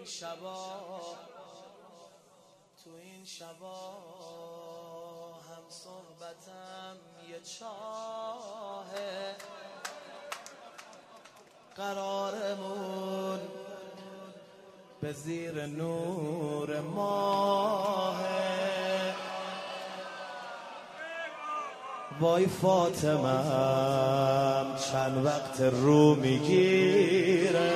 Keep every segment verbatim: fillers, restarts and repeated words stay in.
شبا تو این شبا هم صحبتم یه چاهه، قرارمون به زیر نور ماهه. وای فاطمم چند وقت رو میگیره،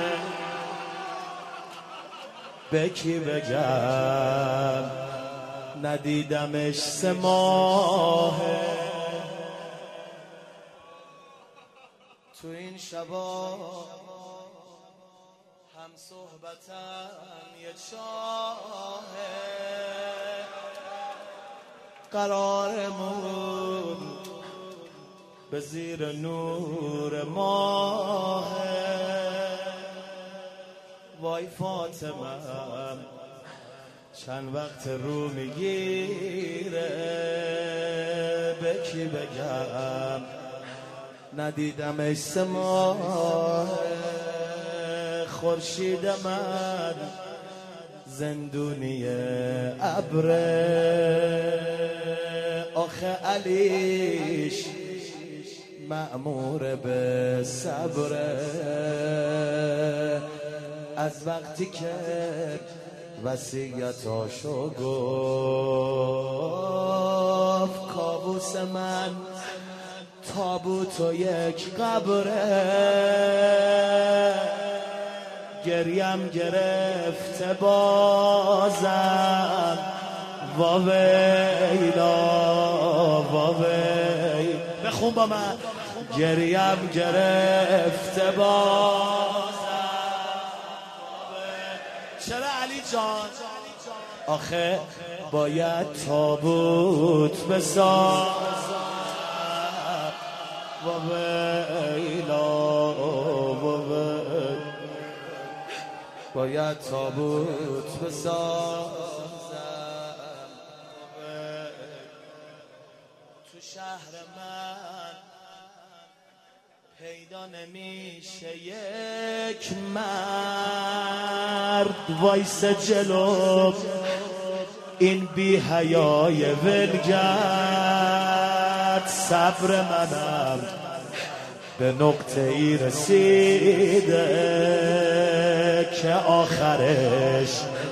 به کی بگم ندیدمش سه ماهه. تو این شبا هم صحبتم یه چاهه، قرارمون به زیر نور ماهه. وای فاطمم چند وقت رو میگیره، به کی بگم ندیدمش سه ماه. خورشید من زندونی ابره، آخه علیش مأمور به صبره. از وقتی که وصیتاشو گفت، کابوس من تابوت و یک قبره. گریم گرفته بازم، واویلا واویلا. بخون با من. گریم گرفته بازم. چرا علی جان؟ آخه باید تابوت بسازم، واویلا واویلا. باید تابوت بسازم. تو شهر من پیدا نمیشه یک مرد، وایس جلو این بی حیای ولگرد. صبر منم به نقطه ای رسیده که آخرش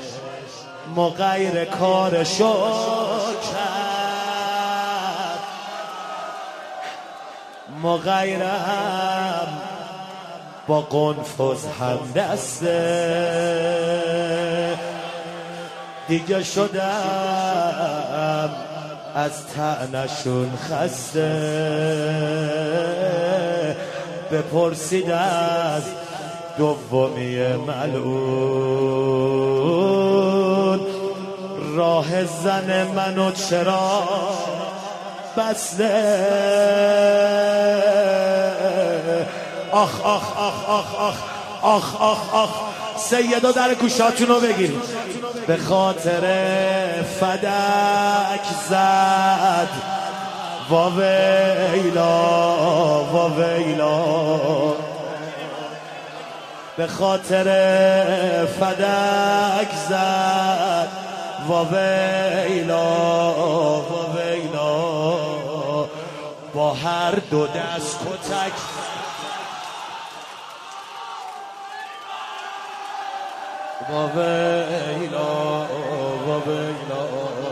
مغیر کارشو کرد. مغیرم با قنفذ هم دسته، دیگه شدم از طعنشون خسته. بپرسید از دومی ملعون، راه زن منو چرا بسته. آخ آخ آخ آخ آخ آخ آخ آخ. سیدا در گوشاتونو بگیرید. به خاطر فدک زد، واویلا واویلا. به خاطر فدک زد، واویلا واویلا. با هر دو دست کتک واویلا واویلا.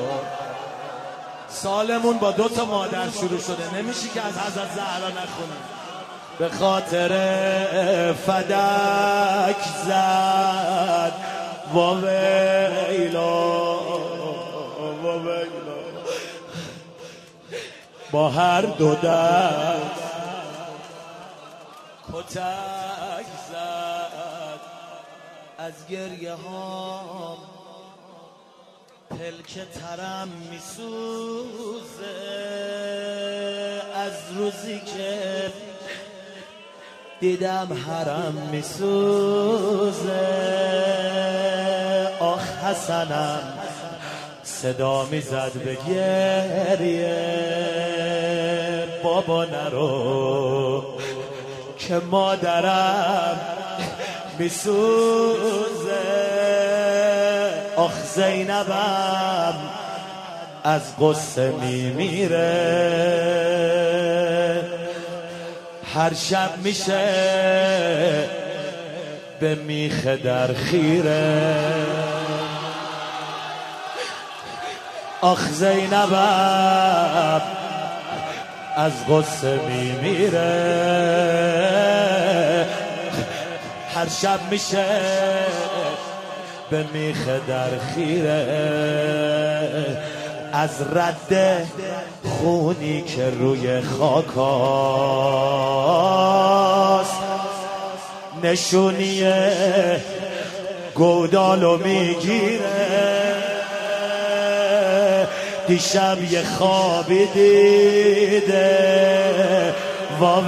سالمون با دو تا مادر شروع شده، نمیشه که از حضرت زهرا نخونیم. به خاطر فدک زد، واویلا واویلا. با هر دو دست کتک زد. از گریه هام پلک ترم میسوزه، از روزی که دیدم حرم میسوزه. آخ حسنم صدا میزد به گریه، بابا نرو که مادرم میسوزه. آخ زینبم از قصه میمیره، هر شب میشه به میخ در خیره. آخ زینبم از غصه میمیره، هر شب میشه به میخ در خیره. از رد خونی که روی خاکاست نشونی گودالو میگیره. دیشب یه خوابی دیده وا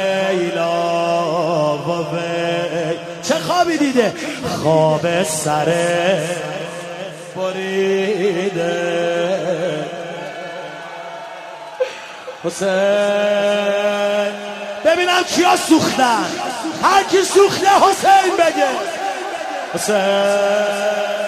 ویلا وا ویلا. چه خوابی دیده؟ خواب سره بریده. حسین ببینم کیا سوختن، هر کی سوخته حسین بگه. حسین